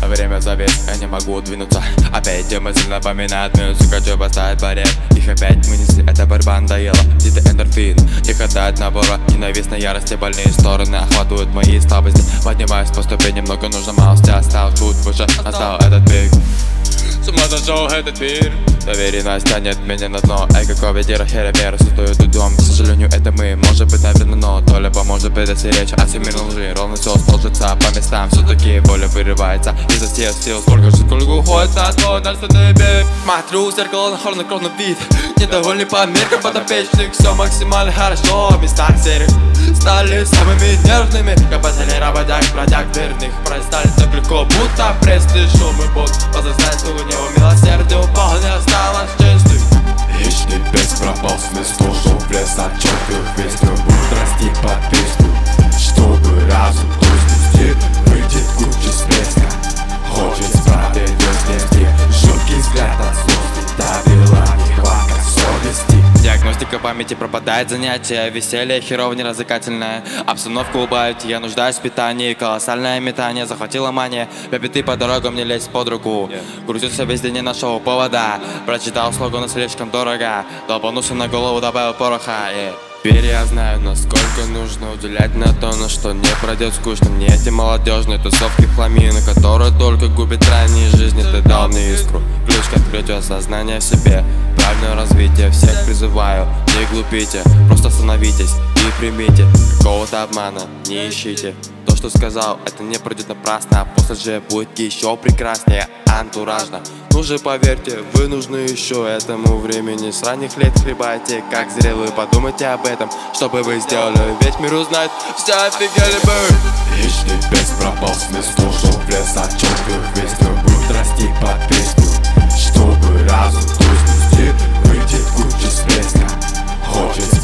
время завис, я не могу двинуться. Опять те мысли напоминают минусу, хочу поставить барьер. Их опять вынесли, эта борьба надоела. Где-то эндорфин, не хватает набора. Ненавистной ярости, больные стороны охватывают мои слабости. Поднимаюсь по ступеням, много нужно малости. Осталось тут выше, настал этот пик. С ума сошел этот мир. Доверенность тянет меня на дно. Эй, какого ветера херемер, сутует дом. К сожалению, это мы, может быть, наверное, но то ли поможет предостеречь от всемирной лжи. Ровно все сложится по местам, все-таки воля вырывается из-за всех сил. Сколько уходит на твой нарстный бег. Смотрю в зеркало на хладнокровный вид. Недовольный по меркам подопечных. Все максимально хорошо, места серых стали самыми нервными. Как последний работяг, бродяг верных. Пристали так легко, будто пресный шум и бот. Возрастает у него милосердие упал, не осталось чистых. Вечный бес пропал смысл, ушел в лес от четких весел. Будут расти по песню, чтобы разум тусклости выйдет куча всплеска. Хочет справедливости, жуткий взгляд от злости довела нехватка совести. Диагностика памяти пропадает, занятия, веселье херово неразвлекательное. Обстановку убавить, я нуждаюсь в питании. Колоссальное метание, захватила мания. Бебеты по дорогам не лезь под руку. Грузился весь день, не нашел повода. Прочитал слоганы слишком дорого. Долбанулся на голову, добавил пороха. Теперь я знаю, насколько нужно уделять на то, на что не пройдет скучно. Мне эти молодежные тусовки хламины, которые только губят ранние жизни. Ты дал мне искру, ключ к открытию осознания в себе. Правильное развитие, всех призываю, не глупите. Просто остановитесь и примите. Какого-то обмана не ищите. То, что сказал, это не пройдет напрасно. А после же будет еще прекраснее, антуражно. Ну же поверьте, вы нужны еще этому времени. С ранних лет хлебайте, как зрелые. Подумайте об этом, чтобы вы сделали. Весь мир узнает, все офигели бы. Вечный бес пропал смысл, ушел в лес от четких весел. Будут расти по песню, чтобы разум тусклости выйдет куча всплеска. Хочет